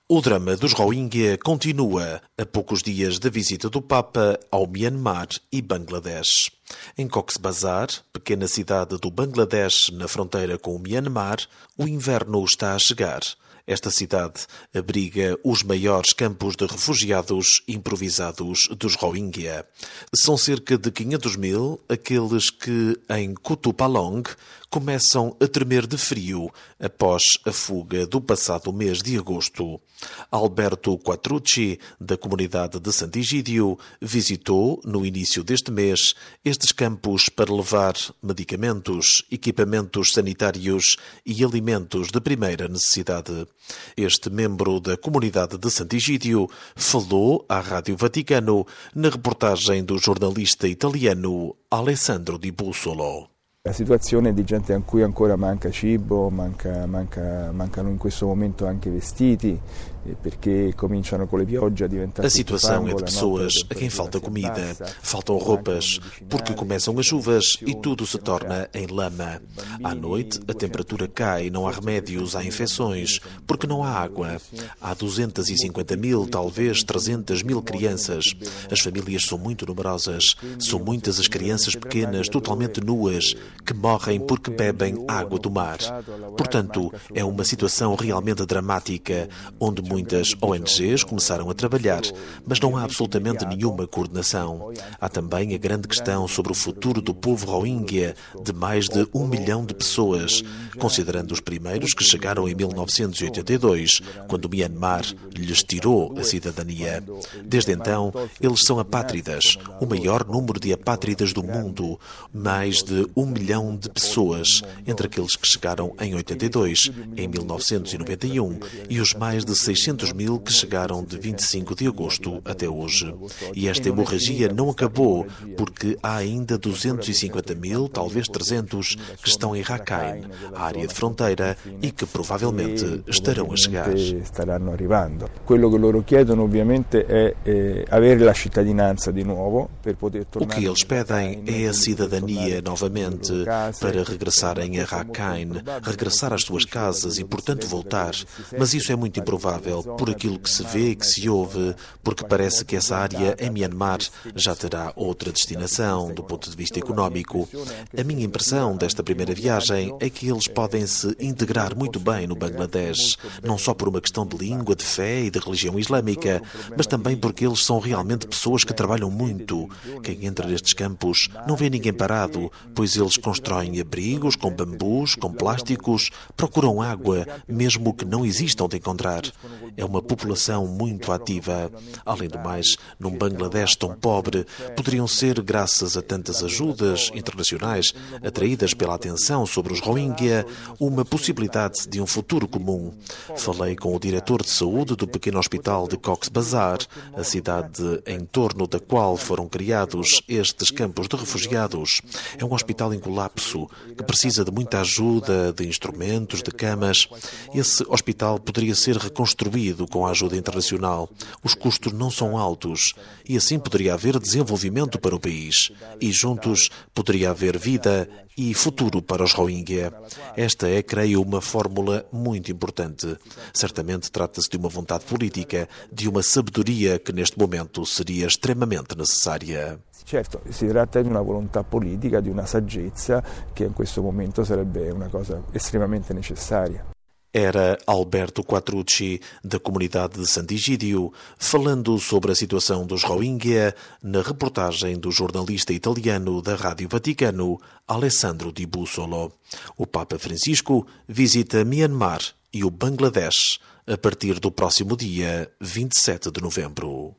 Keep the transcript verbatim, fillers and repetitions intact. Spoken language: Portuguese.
O drama dos Rohingya continua a poucos dias da visita do Papa ao Myanmar e Bangladesh. Em Cox's Bazar, pequena cidade do Bangladesh na fronteira com o Myanmar, o inverno está a chegar. Esta cidade abriga os maiores campos de refugiados improvisados dos Rohingya. São cerca de quinhentos mil aqueles que, em Kutupalong, começam a tremer de frio após a fuga do passado mês de agosto. Alberto Quattrucci, da comunidade de Sant'Egidio, visitou, no início deste mês, estes campos para levar medicamentos, equipamentos sanitários e alimentos de primeira necessidade. Este membro da comunidade de Sant'Egidio falou à Rádio Vaticano na reportagem do jornalista italiano Alessandro Di Bussolo. La situazione di gente a cui ancora manca cibo, manca, manca, mancano in questo momento anche vestiti, perché cominciano con le piogge a diventare. A situação é de pessoas a quem falta comida, faltam roupas, porque começam as chuvas e tudo se torna em lama. À noite a temperatura cai, não há remédios, há infecções, porque não há água. Há duzentos e cinquenta mil, talvez trezentas mil crianças. As famílias são muito numerosas, são muitas as crianças pequenas, totalmente nuas, que morrem porque bebem água do mar. Portanto, é uma situação realmente dramática, onde muitas O N Gs começaram a trabalhar, mas não há absolutamente nenhuma coordenação. Há também a grande questão sobre o futuro do povo Rohingya, de mais de um milhão de pessoas, considerando os primeiros que chegaram em mil novecentos e oitenta e dois, quando o Myanmar lhes tirou a cidadania. Desde então, eles são apátridas, o maior número de apátridas do mundo, mais de um milhão de pessoas, entre aqueles que chegaram em oitenta e dois, em mil novecentos e noventa e um, e os mais de seiscentos mil que chegaram de vinte e cinco de agosto até hoje. E esta hemorragia não acabou, porque há ainda duzentos e cinquenta mil, talvez trezentos, que estão em Rakhine, a área de fronteira, e que provavelmente estarão a chegar. Staranno arrivando. Quello che loro chiedono ovviamente è eh, avere la cittadinanza di nuovo per poter tornare. O que eles pedem é a cidadania novamente para regressarem a Rakhine, regressar às suas casas e, portanto, voltar. Mas isso é muito improvável, por aquilo que se vê e que se ouve, porque parece que essa área em Myanmar já terá outra destinação do ponto de vista económico. A minha impressão desta primeira viagem é que eles podem se integrar muito bem no Bangladesh, não só por uma questão de língua, de fé e de religião islâmica, mas também porque eles são realmente pessoas que trabalham muito. Quem entra nestes campos não vê ninguém parado, pois eles constroem abrigos com bambus, com plásticos, procuram água, mesmo que não existam de encontrar. É uma população muito ativa. Além do mais, num Bangladesh tão pobre, poderiam ser, graças a tantas ajudas internacionais atraídas pela atenção sobre os Rohingya, uma possibilidade de um futuro comum. Falei com o diretor de saúde do pequeno hospital de Cox's Bazar, a cidade em torno da qual foram criados estes campos de refugiados. É um hospital em colapso, que precisa de muita ajuda, de instrumentos, de camas. Esse hospital poderia ser reconstruído com a ajuda internacional. Os custos não são altos e assim poderia haver desenvolvimento para o país. E juntos poderia haver vida e futuro para os Rohingya. Esta é, creio, uma fórmula muito importante. Certamente trata-se de uma vontade política, de uma sabedoria que neste momento seria extremamente necessária. Certo, si tratta di una volontà politica, di una saggezza che in questo momento sarebbe una cosa estremamente necessaria. Era Alberto Quattrucci, da comunidade de Sant'Egidio, falando sobre a situação dos Rohingya na reportagem do jornalista italiano da Rádio Vaticano, Alessandro Di Bussolo. O Papa Francisco visita Myanmar e o Bangladesh a partir do próximo dia vinte e sete de novembro.